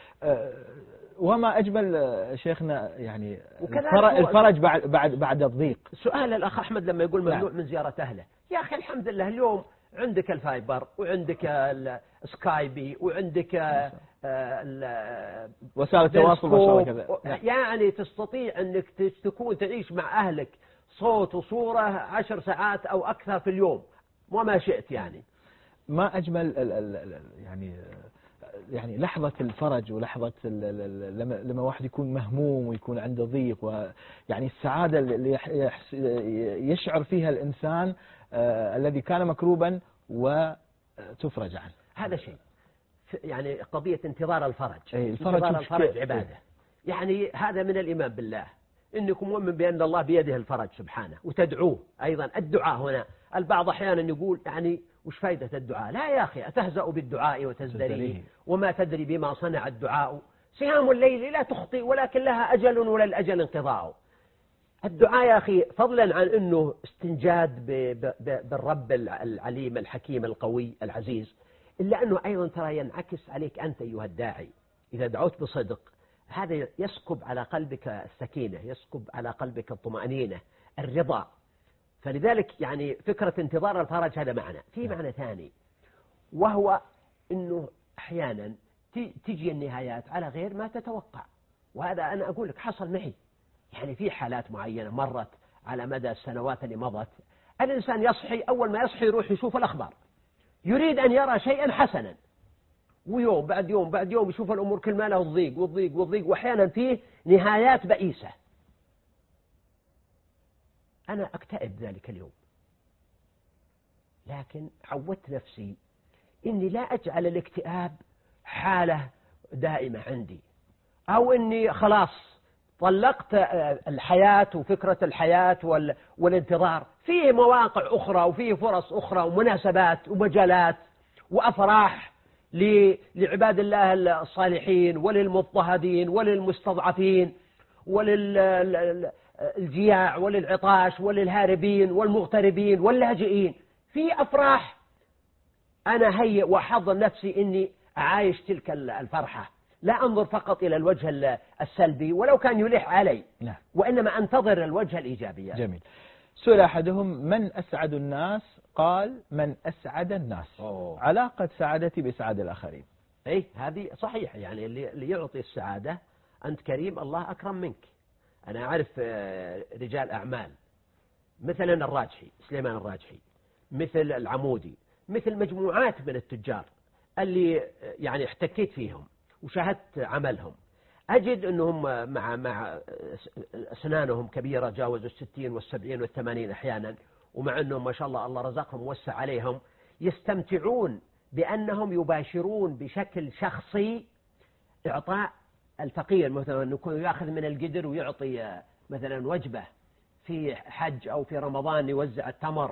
وما أجمل شيخنا يعني الفرج بعد الضيق. سؤال الأخ أحمد لما يقول ممنوع من زيارة أهله، يا أخي الحمد لله اليوم عندك الفايبر وعندك السكايبي وعندك وسائل التواصل والشبكة، يعني تستطيع أنك تكون تعيش مع أهلك صوت وصورة 10 ساعات أو أكثر في اليوم وما شئت. يعني ما أجمل يعني لحظة الفرج ولحظة لما واحد يكون مهموم ويكون عنده ضيق، ويعني السعادة اللي يشعر فيها الإنسان الذي كان مكروبا وتفرج عنه. هذا شيء يعني قضية انتظار الفرج. انتظار الفرج عبادة. يعني هذا من الإيمان بالله، إنكم مؤمن بأن الله بيده الفرج سبحانه وتدعوه. أيضا الدعاء هنا، البعض أحيانا يقول يعني وش فائدة الدعاء؟ لا يا أخي، أتهزأ بالدعاء وتزدريه وما تدري بما صنع الدعاء، سهام الليل لا تخطئ ولكن لها أجل وللأجل انقضاء. الدعاء يا أخي فضلا عن أنه استنجاد بالرب العليم الحكيم القوي العزيز، إلا أنه أيضا ترى ينعكس عليك أنت أيها الداعي. إذا دعوت بصدق هذا يسكب على قلبك السكينة، يسكب على قلبك الطمأنينة، الرضا. فلذلك يعني فكرة انتظار الفرج هذا معنى. في معنى ثاني، وهو أنه أحيانا تجي النهايات على غير ما تتوقع، وهذا أنا أقول لك حصل معي. يعني في حالات معينة مرت على مدى السنوات اللي مضت، الإنسان يصحي، أول ما يصحي يروح يشوف الأخبار، يريد أن يرى شيئا حسنا، ويوم بعد يوم بعد يوم يشوف الأمور كل ما له الضيق والضيق والضيق، وأحيانا فيه نهايات بئيسة. أنا أكتئب ذلك اليوم، لكن عودت نفسي إني لا أجعل الاكتئاب حالة دائمة عندي، أو إني خلاص طلقت الحياة وفكرة الحياة والانتظار. فيه مواقع أخرى وفيه فرص أخرى ومناسبات ومجالات وأفراح لعباد الله الصالحين وللمضطهدين وللمستضعفين وللجياع وللعطاش وللهاربين والمغتربين واللاجئين. في أفراح أنا هيئ وأحضر نفسي إني أعايش تلك الفرحة، لا أنظر فقط إلى الوجه السلبي ولو كان يلح علي، وإنما أنتظر الوجه الإيجابي. جميل. سؤال أحدهم: من أسعد الناس؟ قال: من أسعد الناس. علاقة سعادتي بإسعاد الآخرين. إيه، هذه صحيح. يعني اللي يعطي السعادة، أنت كريم الله أكرم منك. أنا أعرف رجال أعمال مثلا الراجحي، سليمان الراجحي، مثل العمودي، مثل مجموعات من التجار اللي يعني احتكيت فيهم وشاهدت عملهم، أجد أنهم مع أسنانهم كبيرة، جاوزوا 60 و70 و80 أحيانا، ومع أنهم ما شاء الله رزقهم ووسع عليهم، يستمتعون بأنهم يباشرون بشكل شخصي إعطاء الفقير. مثلا أنه يكون يأخذ من القدر ويعطي مثلا وجبة في حج أو في رمضان، يوزع التمر.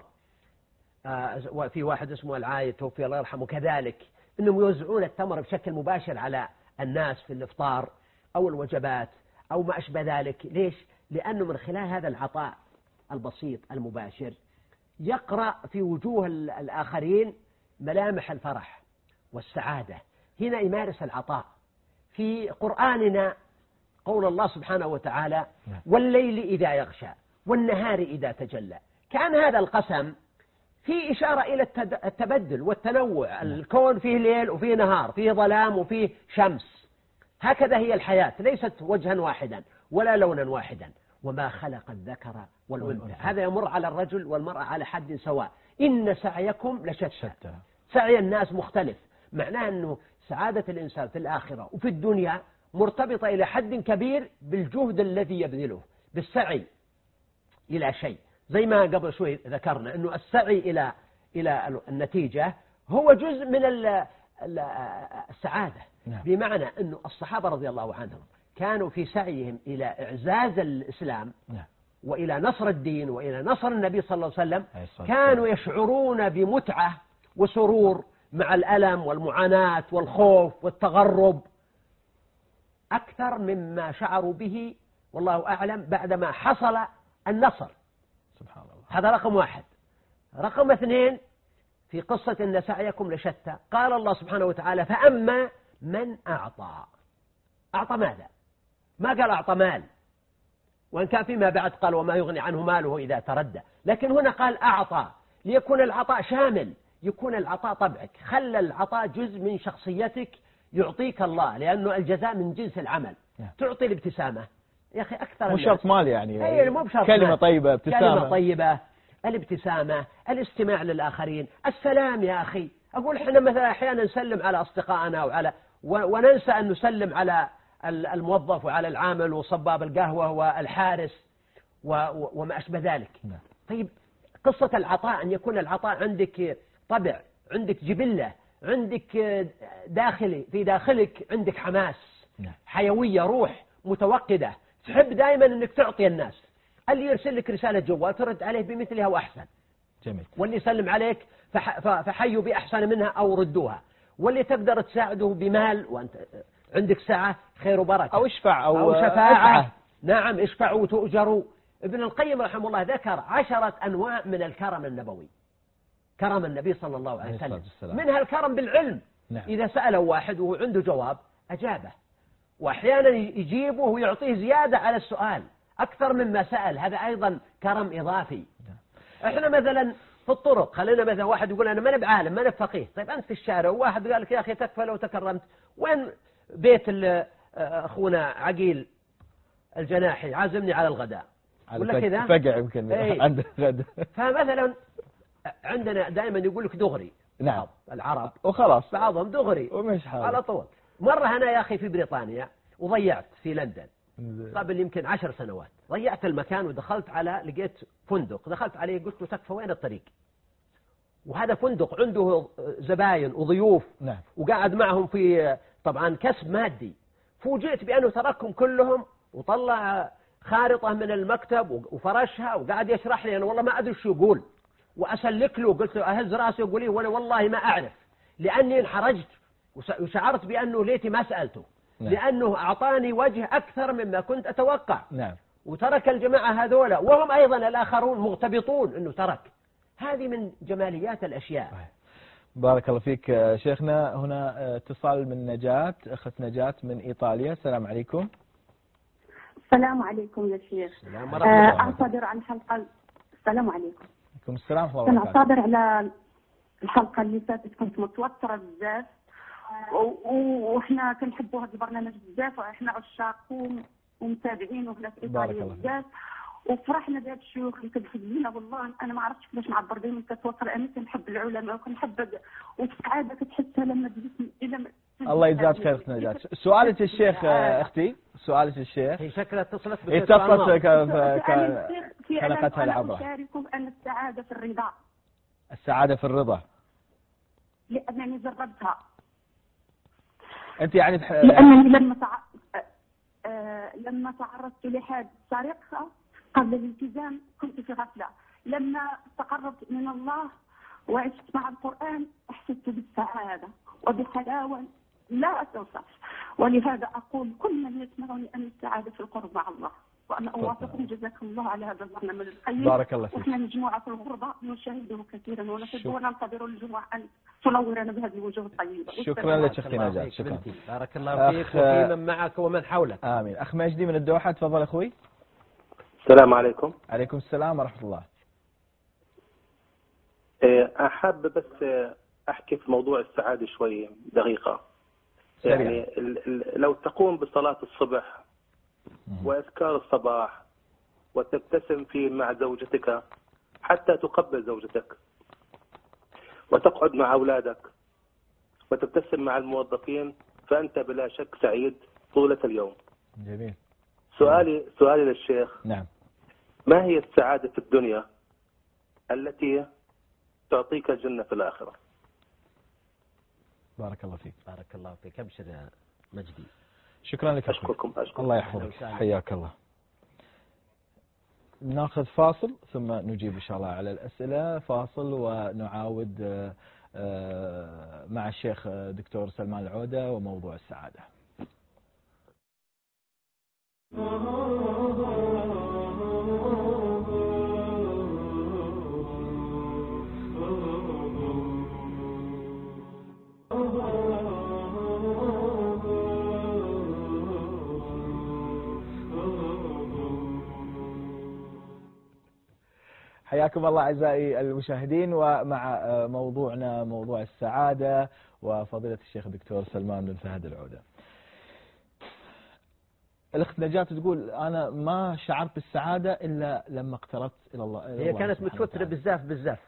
وفي واحد اسمه العايد توفي الله يرحمه كذلك، أنهم يوزعون التمر بشكل مباشر على الناس في الإفطار أو الوجبات أو ما أشبه ذلك. ليش؟ لأنه من خلال هذا العطاء البسيط المباشر يقرأ في وجوه الآخرين ملامح الفرح والسعادة. هنا يمارس العطاء. في قرآننا قول الله سبحانه وتعالى: والليل إذا يغشى والنهار إذا تجلى. كان هذا القسم في إشارة إلى التبدل والتنوع. الكون فيه ليل وفيه نهار، فيه ظلام وفيه شمس. هكذا هي الحياة، ليست وجها واحدا ولا لونا واحدا. وما خلق الذكر والأنثى. هذا يمر على الرجل والمرأة على حد سواء. إن سعيكم لشتى. سعي الناس مختلف. معناه أنه سعادة الإنسان في الآخرة وفي الدنيا مرتبطة إلى حد كبير بالجهد الذي يبذله، بالسعي إلى شيء. زي ما قبل شوي ذكرنا أنه السعي إلى النتيجة هو جزء من السعادة. بمعنى أنه الصحابة رضي الله عنهم كانوا في سعيهم إلى إعزاز الإسلام وإلى نصر الدين وإلى نصر النبي صلى الله عليه وسلم، كانوا يشعرون بمتعة وسرور مع الألم والمعاناة والخوف والتغرب أكثر مما شعروا به والله أعلم بعدما حصل النصر. سبحان الله. هذا رقم واحد. رقم اثنين، في قصة إن سعيكم لشتى، قال الله سبحانه وتعالى: فأما من أعطى. أعطى ماذا؟ ما قال أعطى مال، وإن كان فيما بعد قال: وما يغني عنه ماله إذا تردى. لكن هنا قال أعطى، ليكون العطاء شامل، يكون العطاء طبعك. خلى العطاء جزء من شخصيتك يعطيك الله، لأنه الجزاء من جنس العمل. تعطي الابتسامة يا أخي أكثر، مو شرط مال يعني. أي مو بشرط كلمة مال. طيبة، ابتسامة. كلمة طيبة، الابتسامة، الاستماع للآخرين، السلام. يا أخي أقول إحنا مثلا أحيانا نسلم على أصدقائنا وننسى أن نسلم على الموظف وعلى العامل وصباب القهوة والحارس وما أشبه ذلك. طيب، قصة العطاء أن يكون العطاء عندك طبع، عندك جبلة، عندك في داخلك عندك حماس، حيوية، روح متوقدة، تحب دائما أنك تعطي الناس. اللي يرسل لك رسالة جوال ترد عليه بمثلها وأحسن. جميل. واللي يسلم عليك فحيوا بأحسن منها أو ردوها. واللي تقدر تساعده بمال وأنت عندك سعة، خير وبركة. أو اشفع أو شفاعة. أفعى. نعم، اشفعوا تؤجروا. ابن القيم رحمه الله ذكر 10 أنواع من الكرم النبوي، كرم النبي صلى الله عليه وسلم. منها الكرم بالعلم. إذا سأله واحد وهو عنده جواب أجابه، وأحيانا يجيبه ويعطيه زيادة على السؤال أكثر مما سأل. هذا أيضا كرم إضافي. إحنا مثلا في الطرق، خلينا مثلا واحد يقول أنا ما بعالم ما فقيه. طيب أنت في الشارع وواحد قال لك يا أخي تكفى لو تكرمت، وين بيت أخونا عقيل الجناحي عازمني على الغداء، ولا كذا فقع يمكن عنده غدا. فمثلا عندنا دائما يقول لك دغري. نعم. العرب وخلاص بعضهم دغري ومش حاجة على طول. مرة أنا يا أخي في بريطانيا وضيعت في لندن، قبل يمكن 10 سنوات ضيعت المكان ودخلت لقيت فندق، دخلت عليه قلت له تكفى وين الطريق؟ وهذا فندق عنده زباين وضيوف نعم. وقاعد معهم في طبعا كسب مادي. فوجئت بأنه تركهم كلهم وطلع خارطة من المكتب وفرشها وقاعد يشرح لي. أنا والله ما أدري شو يقول، وأسلك له قلت له أهز راسي وأقول لي وأنا والله ما أعرف، لأني انحرجت وشعرت بأنه ليتي ما سألته. نعم. لأنه أعطاني وجه أكثر مما كنت أتوقع. نعم. وترك الجماعة هذولا وهم أيضا الآخرون مغتبطون أنه ترك. هذه من جماليات الأشياء. صحيح. بارك الله فيك شيخنا. هنا اتصال من نجاة، أخت نجاة من إيطاليا. السلام عليكم. السلام عليكم يا شيخ. أعتذر عن الحلقة. السلام عليكم. عليكم السلام ورحمة الله وبركاته. أعتذر على الحلقة اللي فاتت، كنت متوترة بزاف، وإحنا كنحبوا هذا البرنامج بزاف، وإحنا عشاق ومتابعين وهنا في إيطاليا بزاف، وفرحنا بهذا الشيوخ اللي كتحب لنا. والله أنا ما عرفتش كيفاش نعبر، دائما كتوتر. أنا كنحب العلماء وكنحب، والسعادة كتحسها لما تجلس. الله يجزاك خير اختنا نجاة. سؤالك الشيخ اختي، سؤالك الشيخ. هي شكلها اتصلت خلقتها العبرة. أشارككم أن السعادة في الرضا. السعادة في الرضا. لأنني جربتها. أنت يعني لأنني لما تعرضت لحادث سرقة قبل الالتزام كنت في غفلة. لما تقربت من الله وعشت مع القرآن أحسست بالسعادة وبحلاوة لا توصف. ولهذا أقول كل من يسمعني أن السعادة في القرب مع الله. وأنا أوافقكم. جزاكم الله على هذا البرنامج القيم. بارك الله فيك. وإحنا مجموعة في الغربة نشاهده كثيرا ونشد وننتظر الجمعة أن تنورنا بهذه الوجوه الطيبة. شكرا لك أختي نجاة. شكرا. بارك الله فيك وفي من معك ومن حولك. آمين. أخ مجدي من الدوحة، تفضل أخوي. السلام عليكم. عليكم السلام ورحمة الله. أحب بس أحكي في موضوع السعادة شوي دقيقة. يعني لو تقوم بصلاة الصبح وإذكار الصباح وتبتسم مع زوجتك حتى تقبل زوجتك، وتقعد مع أولادك وتبتسم مع الموظفين، فأنت بلا شك سعيد طولة اليوم. جميل. سؤالي للشيخ. نعم. ما هي السعادة في الدنيا التي تعطيك الجنة في الآخرة؟ بارك الله فيك. بارك الله فيك. أبشر يا مجدي. شكرا لك. أشكركم. الله يحفظك. حياك الله. ناخذ فاصل ثم نجيب إن شاء الله على الأسئلة. فاصل ونعاود مع الشيخ دكتور سلمان العودة وموضوع السعادة. حياكم الله أعزائي المشاهدين، ومع موضوعنا موضوع السعادة وفضيلة الشيخ الدكتور سلمان بن فهد العودة. الأخت نجاة تقول أنا ما شعرت بالسعادة إلا لما اقتربت إلى الله. هي كانت متوترة بالزاف.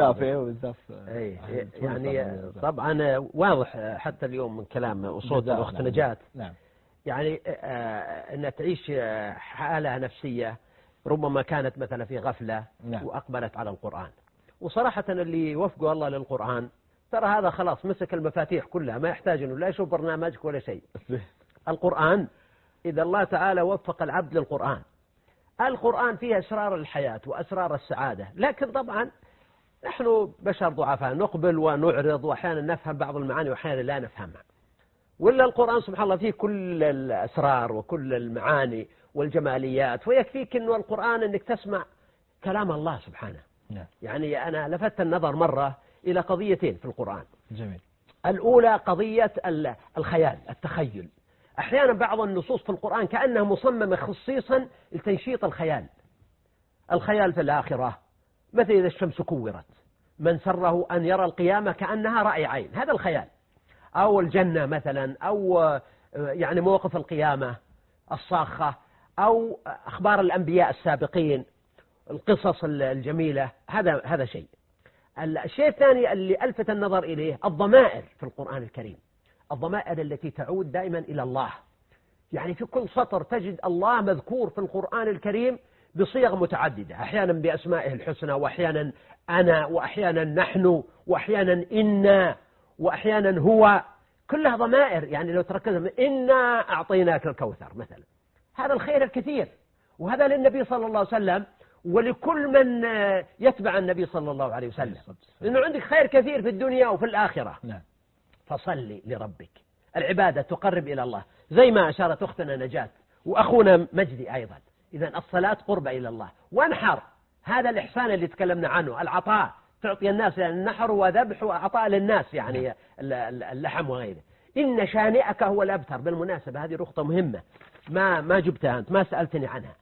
يعني طبعا واضح حتى اليوم من كلام وصوت الأخت نجاة. نعم. يعني أنها تعيش حالة نفسية ربما كانت مثلا في غفلة. نعم. وأقبلت على القرآن. وصراحة اللي يوفقوا الله للقرآن ترى هذا خلاص مسك المفاتيح كلها، ما يحتاج أنه لا يشوف برنامجك ولا شيء. القرآن إذا الله تعالى وفق العبد للقرآن، القرآن فيه أسرار الحياة وأسرار السعادة. لكن طبعا نحن بشر ضعفاء نقبل ونعرض، وأحيانا نفهم بعض المعاني وأحيانا لا نفهمها. ولا القرآن سبحان الله فيه كل الأسرار وكل المعاني والجماليات، ويكفيك أنه القرآن أنك تسمع كلام الله سبحانه. نعم. يعني أنا لفت النظر مرة إلى قضيتين في القرآن. جميل. الأولى قضية الخيال، التخيل. أحيانا بعض النصوص في القرآن كأنها مصممة خصيصا لتنشيط الخيال. الخيال في الآخرة، مثل إذا الشمس كورت، من سره أن يرى القيامة كأنها رأي عين، هذا الخيال. أو الجنة مثلا، أو يعني مواقف القيامة الصاخة، أو أخبار الأنبياء السابقين، القصص الجميلة، هذا شيء. الشيء الثاني اللي ألفت النظر إليه الضمائر في القرآن الكريم، الضمائر التي تعود دائما إلى الله. يعني في كل سطر تجد الله مذكور في القرآن الكريم بصيغ متعددة، أحيانا بأسمائه الحسنى، وأحيانا أنا، وأحيانا نحن، وأحيانا إنا، وأحيانا هو، كلها ضمائر. يعني لو تركز إنا أعطيناك الكوثر مثلا، هذا الخير الكثير، وهذا للنبي صلى الله عليه وسلم ولكل من يتبع النبي صلى الله عليه وسلم، لأنه عندك خير كثير في الدنيا وفي الآخرة. فصل لربك، العبادة تقرب إلى الله، زي ما أشارت أختنا نجاة وأخونا مجدي أيضا. إذن الصلاة قرب إلى الله. وانحر، هذا الإحسان اللي تكلمنا عنه، العطاء، تعطي الناس، يعني النحر وذبح وعطاء للناس، يعني اللحم وغيره. إن شانئك هو الأبتر. بالمناسبة هذه نقطة مهمة ما جبتها أنت، ما سألتني عنها.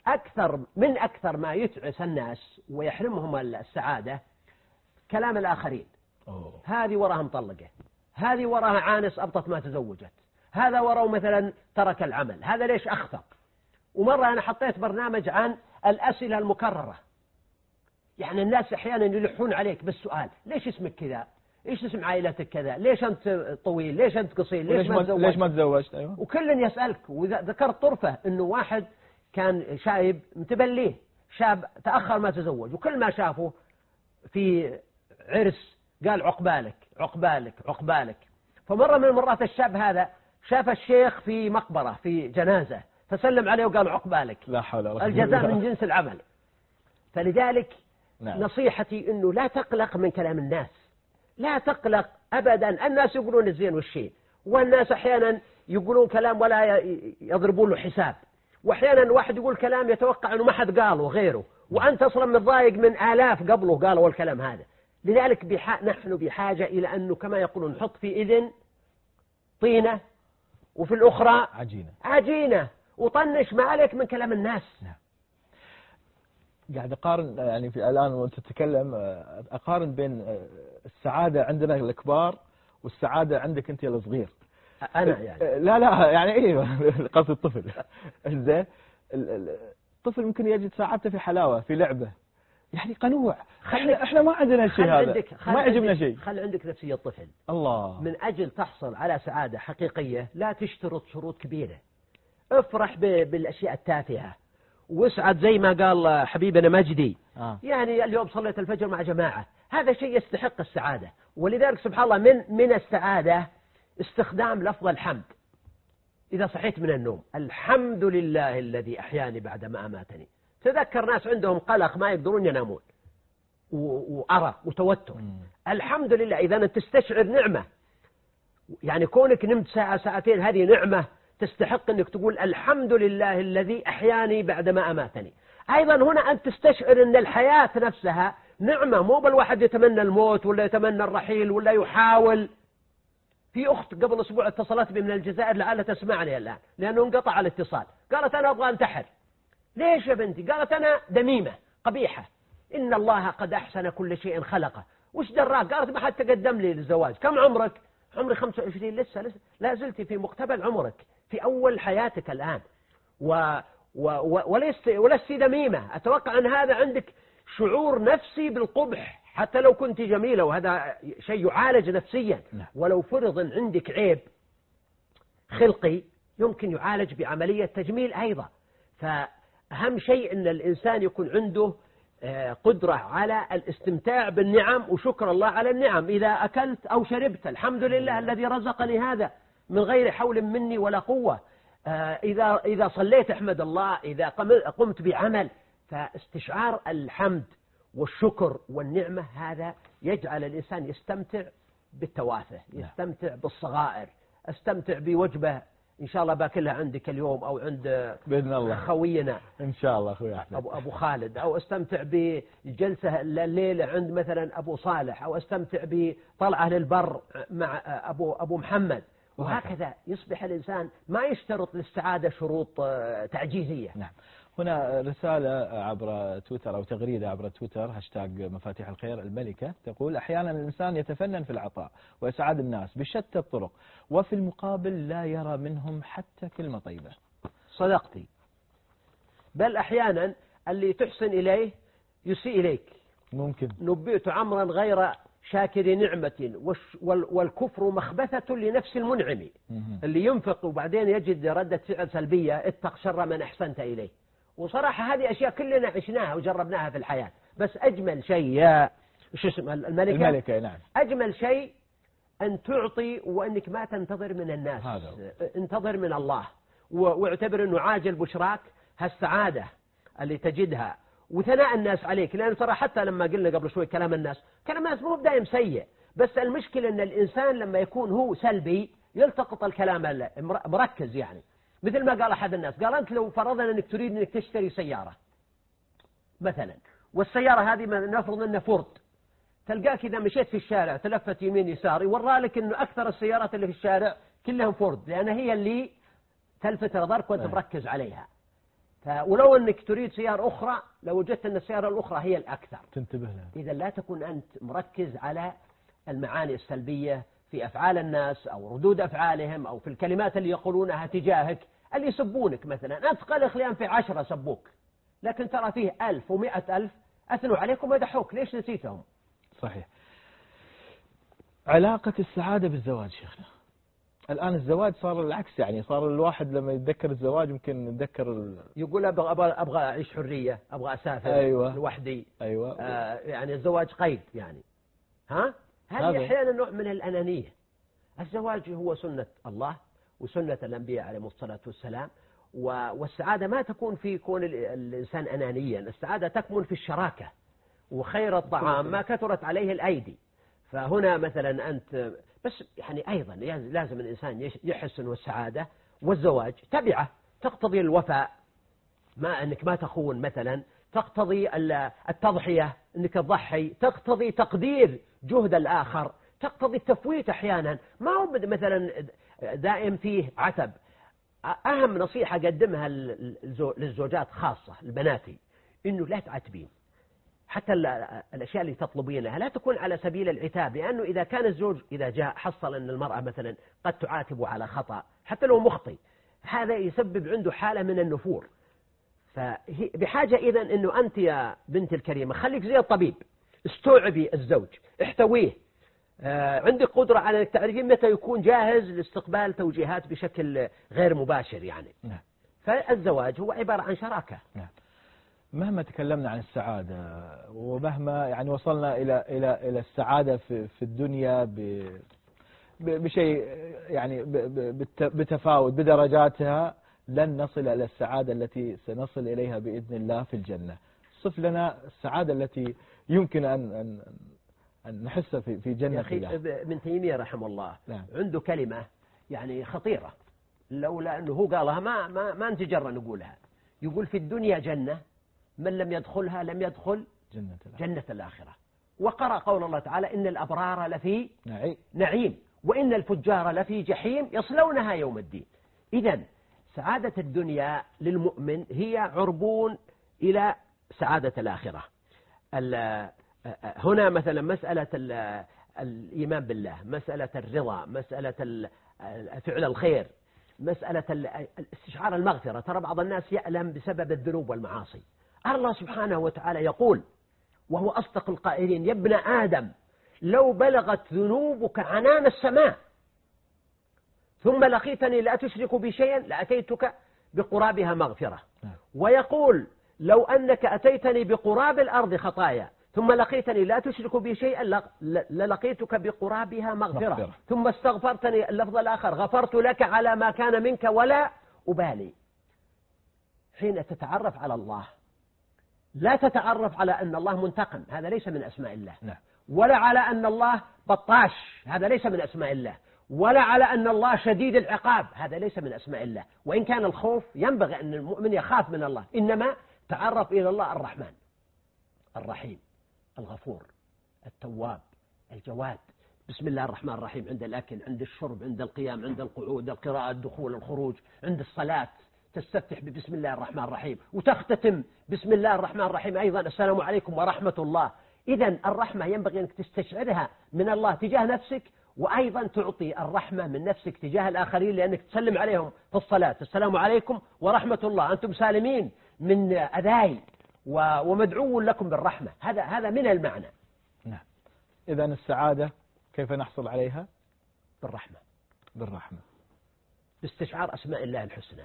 أكثر ما يتعس الناس ويحرمهم السعادة كلام الآخرين. هذه وراها مطلقة، هذه وراها عانس أبطت ما تزوجت، هذا وراه مثلا ترك العمل، هذا ليش أخفق. ومرة أنا حطيت برنامج عن الأسئلة المكررة. يعني الناس أحيانا يلحون عليك بالسؤال: ليش اسمك كذا؟ إيش اسم عائلتك كذا؟ ليش أنت طويل؟ ليش أنت قصير؟ ليش ما تزوجت؟ أيوة. وكل يسألك. وذكرت طرفة إنه واحد كان شايب متبليه، شاب تأخر ما تزوج، وكل ما شافه في عرس قال عقبالك عقبالك عقبالك. فمرة من المرات الشاب هذا شاف الشيخ في مقبرة في جنازة، فسلم عليه وقال عقبالك. لا حول ولا قوة إلا الجزاء بالله. من جنس العمل. فلذلك نصيحتي إنه لا تقلق من كلام الناس، لا تقلق أبدا. الناس يقولون الزين والشين، والناس أحيانا يقولون كلام ولا يضربون له حساب، وأحيانا واحد يقول كلام يتوقع أنه ما حد قاله غيره، وأنت أصلا متضايق من آلاف قبله قالوا الكلام هذا. لذلك نحن بحاجة إلى أنه كما يقولون نحط في إذن طينة وفي الأخرى عجينة، وطنش ما عليك من كلام الناس. قاعد أقارن، يعني في الآن وأنت تتكلم أقارن بين السعادة عندنا الكبار والسعادة عندك أنت الصغير. أنا يعني لا يعني إيه قصد الطفل. زين، الطفل ممكن يجد سعادته في حلاوة، في لعبة، يعني قنوع. احنا ما عندنا شيء هذا، ما يعجبنا شيء. خل عندك نفسية الطفل. الله. من أجل تحصل على سعادة حقيقية لا تشترط شروط كبيرة. افرح بالأشياء التافهة واسعد زي ما قال حبيبنا مجدي. يعني اليوم صليت الفجر مع جماعة، هذا شيء يستحق السعادة. ولذلك سبحان الله من السعادة استخدام لفظ الحمد. إذا صحيت من النوم: الحمد لله الذي أحياني بعدما أماتني. تذكر ناس عندهم قلق ما يقدرون ينامون وأرق وتوتر. الحمد لله. إذا أنت تستشعر نعمة، يعني كونك نمت ساعة ساعتين هذه نعمة تستحق أنك تقول الحمد لله الذي أحياني بعدما أماتني. أيضا هنا أنت تستشعر أن الحياة نفسها نعمة، مو بالواحد يتمنى الموت ولا يتمنى الرحيل ولا يحاول. في أخت قبل أسبوع اتصلت بي من الجزائر، لعلها تسمعني الآن لأنه انقطع الاتصال. قالت: أنا أبغى أنتحر. ليش يا بنتي؟ قالت: أنا دميمة قبيحة، إن الله قد أحسن كل شيء خلقه. وش دراك؟ قالت: ما حد تقدم لي للزواج. كم عمرك؟ عمري 25. لسه لا زلت في مقتبل عمرك، في أول حياتك الآن، ولست دميمة. أتوقع أن هذا عندك شعور نفسي بالقبح حتى لو كنت جميلة، وهذا شيء يعالج نفسيا. ولو فرض أن عندك عيب خلقي يمكن يعالج بعملية تجميل أيضا. فأهم شيء أن الإنسان يكون عنده قدرة على الاستمتاع بالنعم وشكر الله على النعم. إذا أكلت أو شربت الحمد لله الذي رزقني هذا من غير حول مني ولا قوة. إذا صليت احمد الله، إذا قمت بعمل، فاستشعار الحمد والشكر والنعمة هذا يجعل الإنسان يستمتع بالتوافه، يستمتع بالصغائر، استمتع بوجبة إن شاء الله باكلها عندك اليوم أو عند بإذن الله خوينا إن شاء الله أخوي أحمد أبو خالد، أو استمتع بجلسة الليلة عند مثلا أبو صالح، أو استمتع بطلعة للبر مع أبو محمد. وهكذا يصبح الإنسان ما يشترط للسعادة شروط تعجيزية. نعم. هنا رسالة عبر تويتر أو تغريدة عبر تويتر هاشتاج مفاتيح الخير الملكة تقول: أحيانا الإنسان يتفنن في العطاء وإسعاد الناس بشتى الطرق، وفي المقابل لا يرى منهم حتى كلمة طيبة. صدقتي. بل أحيانا اللي تحسن إليه يسيء إليك. ممكن. نبئت عمرا غير شاكر نعمة والكفر مخبثة لنفس المنعم. اللي ينفق وبعدين يجد ردة فعل سلبية، اتق شر من أحسنت إليه. وصراحة هذه أشياء كلنا عشناها وجربناها في الحياة. بس أجمل شيء يا شو اسمه الملكة نعم، أجمل شيء أن تعطي وأنك ما تنتظر من الناس، انتظر من الله، واعتبر أنه عاجل بشراك هالسعادة اللي تجدها وثناء الناس عليك. لأن ترى حتى لما قلنا قبل شوي كلام الناس مو بدايم سيء، بس المشكلة أن الإنسان لما يكون هو سلبي يلتقط الكلام مركز. يعني مثل ما قال أحد الناس، قال أنت لو فرضنا أنك تريد أنك تشتري سيارة مثلا، والسيارة هذه نفرض أنها فورد، تلقاك إذا مشيت في الشارع تلفت يمين يسار يورالك أنه أكثر السيارات اللي في الشارع كلهم فورد، لأن هي اللي تلفت نظرك وأنت مركز عليها. ولو أنك تريد سيارة أخرى لو وجدت أن السيارة الأخرى هي الأكثر تنتبه لها. إذا لا تكون أنت مركز على المعاني السلبية في أفعال الناس أو ردود أفعالهم أو في الكلمات اللي يقولونها تجاهك. اللي يسبونك مثلا، أنت قال خليان في 10 سبوك، لكن ترى فيه 1000 و100,000 أثنوا عليكم ومدحوك، ليش نسيتهم؟ صحيح. علاقة السعادة بالزواج شيخنا، الآن الزواج صار العكس، يعني صار الواحد لما يتذكر الزواج ممكن يتذكر يقول أبغى أعيش حرية، أبغى أسافر أيوة. لوحدي. أيوة. يعني الزواج قيد يعني. هذه أحيانا نوع من الأنانية. الزواج هو سنة الله وسنة الأنبياء عليهم الصلاة والسلام، والسعادة ما تكون في كون الإنسان أنانيا، السعادة تكمن في الشراكة. وخير الطعام ما كثرت عليه الأيدي. فهنا مثلا أنت بس يعني أيضا لازم الإنسان يحس أنه السعادة والزواج تبعه، تقتضي الوفاء، ما أنك ما تخون مثلا، تقتضي التضحية أنك تضحي، تقتضي تقدير جهد الآخر، تقتضي التفويت أحيانا، ما هو مثلا دائم فيه عتب. أهم نصيحة قدمها للزوجات خاصة لبناتي إنه لا تعتبين، حتى الأشياء اللي تطلبينها لا تكون على سبيل العتاب، لأنه إذا كان الزوج إذا جاء حصل أن المرأة مثلا قد تعاتب على خطأ حتى لو مخطئ، هذا يسبب عنده حالة من النفور. فبحاجة إذن أنه أنت يا بنت الكريمة خليك زي الطبيب، استوعبي الزوج، احتويه، عندك قدرة على أنك تعرفين متى يكون جاهز لاستقبال توجيهات بشكل غير مباشر يعني. نعم. فالزواج هو عبارة عن شراكة. نعم. مهما تكلمنا عن السعادة ومهما يعني وصلنا إلى السعادة في الدنيا بشيء يعني بتفاوت بدرجاتها، لن نصل إلى السعادة التي سنصل إليها بإذن الله في الجنة. صف لنا السعادة التي يمكن أن نحسها في جنة الله. ابن تيمية رحمه الله نعم. عنده كلمة يعني خطيرة، لولا أنه هو قالها ما نتجرأ نقولها. يقول في الدنيا جنة من لم يدخلها لم يدخل جنة الآخرة. وقرأ قول الله تعالى إن الأبرار لفي نعيم وإن الفجار لفي جحيم يصلونها يوم الدين. إذن سعادة الدنيا للمؤمن هي عربون إلى سعادة الآخرة. هنا مثلا مسألة الإيمان بالله، مسألة الرضا، مسألة فعل الخير، مسألة استشعار المغفرة. ترى بعض الناس يألم بسبب الذنوب والمعاصي. الله سبحانه وتعالى يقول وهو أصدق القائلين يا ابن آدم لو بلغت ذنوبك عنان السماء ثم لقيتني لا تشرك بي شيئا لأتيتك بقرابها مغفرة. ويقول لو أنك أتيتني بقراب الأرض خطايا ثم لقيتني لا تشرك بي شيئا للقيتك بقرابها مغفرة. ثم استغفرتني، اللفظ الآخر غفرت لك على ما كان منك ولا أبالي. حين تتعرف على الله لا تتعرف على أن الله منتقم، هذا ليس من أسماء الله. نعم. ولا على أن الله بطاش، هذا ليس من أسماء الله. ولا على أن الله شديد العقاب، هذا ليس من أسماء الله. وإن كان الخوف ينبغي أن المؤمن يخاف من الله، إنما تعرف إلى الله الرحمن الرحيم الغفور التواب الجواد. بسم الله الرحمن الرحيم عند الأكل، عند الشرب، عند القيام، عند القعود، القراءة، الدخول، الخروج، عند الصلاة تستفتح ببسم الله الرحمن الرحيم وتختتم بسم الله الرحمن الرحيم أيضا السلام عليكم ورحمة الله. إذن الرحمة ينبغي أنك تستشعرها من الله تجاه نفسك، وأيضا تعطي الرحمة من نفسك تجاه الآخرين، لأنك تسلم عليهم في الصلاة السلام عليكم ورحمة الله، أنتم سالمين من أذاي ومدعو لكم بالرحمة. هذا من المعنى. نعم. إذن السعادة كيف نحصل عليها؟ بالرحمة، بالرحمة، باستشعار أسماء الله الحسنى.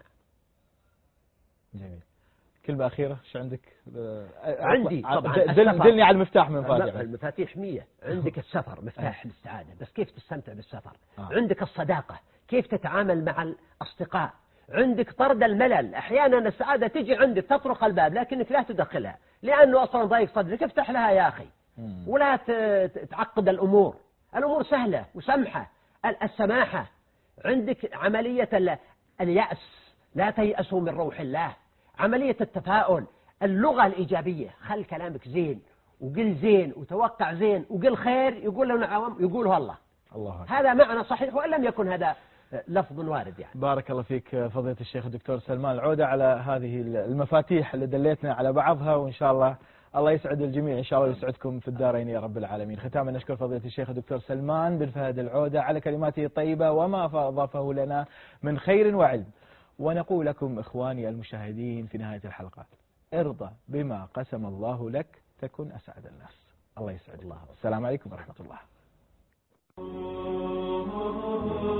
جميل. كلمة أخيرة ايش عندك؟ عندي طبعا دلني على المفتاح من مفاتيح. المفاتيح 100. عندك السفر مفتاح للسعادة، بس كيف تستمتع بالسفر. عندك الصداقة، كيف تتعامل مع الأصدقاء. عندك طرد الملل، أحيانا السعادة تجي عندك تطرق الباب لكنك لا تدخلها لأنه أصلا ضايق صدرك، افتح لها يا أخي ولا تعقد الأمور. الأمور سهلة وسمحة. السماحة. عندك عملية اليأس، لا تيأسوا من روح الله. عملية التفاؤل، اللغة الإيجابية، خل كلامك زين وقل زين وتوقع زين وقل خير، يقول له نعم يقوله الله. هذا معنى صحيح وإن لم يكن هذا لفظ وارد يعني. بارك الله فيك فضيلة الشيخ الدكتور سلمان العودة على هذه المفاتيح اللي دليتنا على بعضها، وإن شاء الله يسعد الجميع إن شاء الله ويسعدكم في الدارين يا رب العالمين. ختاما نشكر فضيلة الشيخ الدكتور سلمان بن فهد العودة على كلماته الطيبة وما أضافه لنا من خير وعلم، ونقول لكم إخواني المشاهدين في نهاية الحلقة: ارضى بما قسم الله لك تكن أسعد الناس. الله يسعد. السلام عليكم ورحمة الله.